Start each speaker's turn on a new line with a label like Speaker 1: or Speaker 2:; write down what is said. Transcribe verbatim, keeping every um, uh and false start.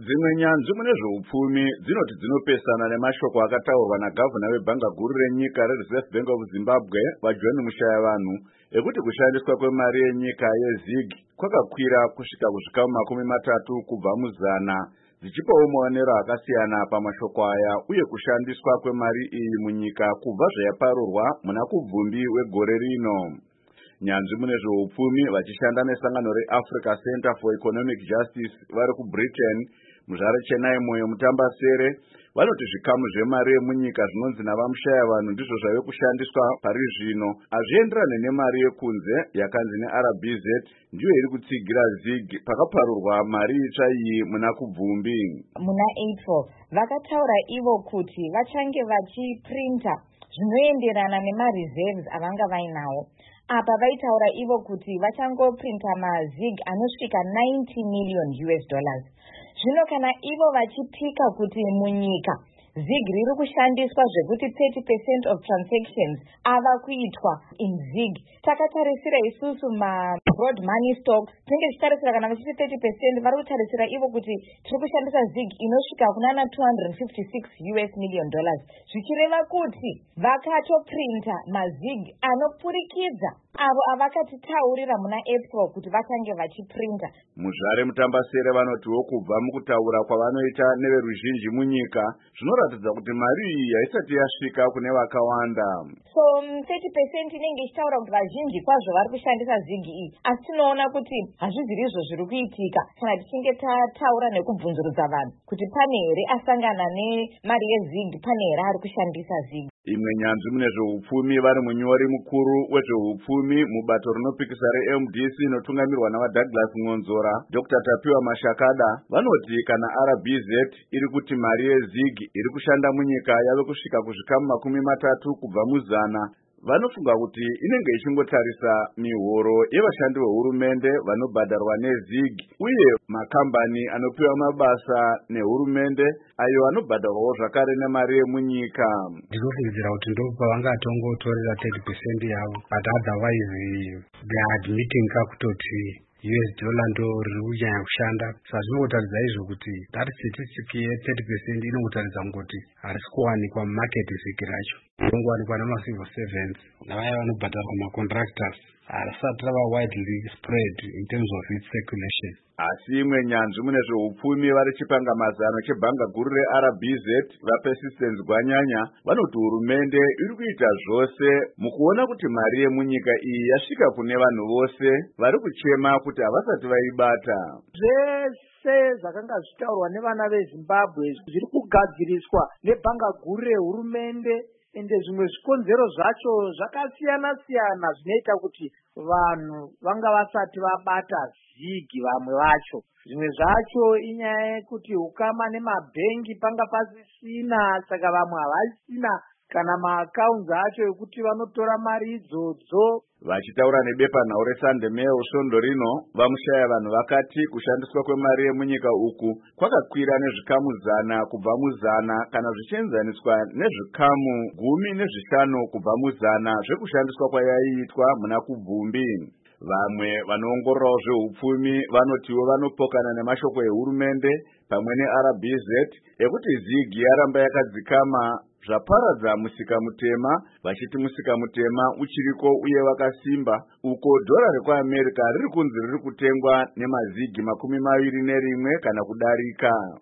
Speaker 1: Dzimwe nyanzvi mune zveupfumi dzinoti dzinopesana nemashoko akataurwa nagavhana webhanga guru renyika reReserve Bank of Zimbabwe vaJohn Mushayavanhu ekuti kushandiswa kwemari yenyika yeZig kwakakwira kusvika kuzvikamu makumi matatu kubva muzana, dzichipawo maonero akasiyana pamashoko aya uye kushandiswa kwemari iyi munyika kubva zvayaparurwa muna kubvumbi wegore rino. Nyanzvi mune zveupfumi vachishanda nesangano reAfrica Center for Economic Justice vari kuBritain muzvare Chennai Moyo Mutambasere vanoti zvikamu zvemari yemunyika zvinonzi navamushayavanhu ndizvo zvave kushandiswa pari zvino hazvienderane nemari yekunze yakanzi neR B Z ndiyo iri kutsigira Zig pakaparurwa mari itsva iyi muna kubvumbi.
Speaker 2: Muna April vakataura ivo kuti vachange vachiprinta zvinoenderana nemareserves avanga vainawo. Apa vaitaura ivo kuti vachangoprinta mazig anosvika ninety million U S dollars. Zvino kana ivo vachipika kuti munyika Zig riri kushandiswa zvekuti thirty percent of transactions ava kuitwa in Zig, takatarisira isusu ma broad money stocks tinenge tichitarisira kana vachiti thirty percent vari kutarisira ivo kuti tiri kushandisa Zig inosvika kunana two hundred fifty-six U S million dollars, zvichireva kuti vakatoprinta mazig anopurikidza avo avakatitaurira muna April kuti vachange vachiprinta.
Speaker 1: Muzvare Mutambasere vanotiwo kubva mukutaura kwavanoita neveruzhinji munyika zvinoratidza kuti mari iyi haisati yasvika kune vakawanda.
Speaker 2: So thirty percent inenge ichitaura kuti vazhinji kwazvo vari kushandisa Zig iyi, asi tinoona kuti hazviziri izvo zviri kuitika kana tichinge tataura nekubvunzurudza vanhu kuti pane here asangana nemari yeZig, pane here ari kushandisa Zig.
Speaker 1: Imwe nyanzvi mune zveupfumi vari munyori mukuru wezveupfumi mubato rinopikisa reM D C inotungamirwa navaDouglas Ngonzora, Doctor Tapiwa Mashakada vanoti kana R B Z iri kuti mari yeZig iri kushanda munyika yave kusvika kuzvikamu makumi matatu kubva muzana, vanofunga kuti inenge ichingotarisa mihoro yevashandi vehurumende vanobhadharwa neZig uye makambani anopiwa mabasa nehurumende ayo anobhadharwawo zvakare nemari yemunyika.
Speaker 3: Ndinofungidzira kuti ndipo pavangatongotorera thirty percent yavo, but otherwise they are admitting kakutoti U S dollar ndo riri kunyanya kushanda. Saka zvinotaridza izvo kuti that statistic ye-thirty percent inotaridza kuti harisi kuwanikwa mumarket Zig racho, rinongowanikwa namacivil servants navaya vanobhadharwa macontractors, harisati rava widely spread in terms of its circulation.
Speaker 1: Asi imwe nyanzvi mune zveupfumi vari chipanga mazano chebhanga guru reR B Z vaPersistence Gwanyanya vanoti hurumende iri kuita zvose mukuona kuti mari yemunyika iyi yasvika kune vanhu vose vari kuchema kuti havasati vaibata.
Speaker 4: Zvese zvakanga zvitaurwa nevana veZimbabwe zviri kugadziriswa nebhanga guru rehurumende, ende zvimwe zvikonzero zvacho zvakasiyana siyana zvinoita kuti vanhu vanga vasati vabata Zig. Vamwe vacho zvimwe zvacho inyaya yekuti ukama nemabhengi panga pasisina, saka vamwe havasina kana maakaunti acho ekuti vanotora mari idzodzo.
Speaker 1: Vachitaura nebepanhau reSunday Mail svondo rino, vamushayavanhu vakati kushandiswa kwemari yemunyika uku kwakakwira nezvikamu zana kubva muzana kana zvichienzaniswa nezvikamu gumi nezvishanu kubva muzana zvekushandiswa kwayaiitwa muna kubvumbi. Vamwe vanoongororawo zveupfumi vanotiwo vanopokana nemashoko ehurumende pamwe neR B Z ekuti Zig yaramba yakadzikama zvaparadza musika mutema, vachiti musika mutema uchiriko uye wakasimba, uko dhora rekuAmerica riri kunzi riri kutengwa nemazigi makumi maviri nerimwe kana kudarika.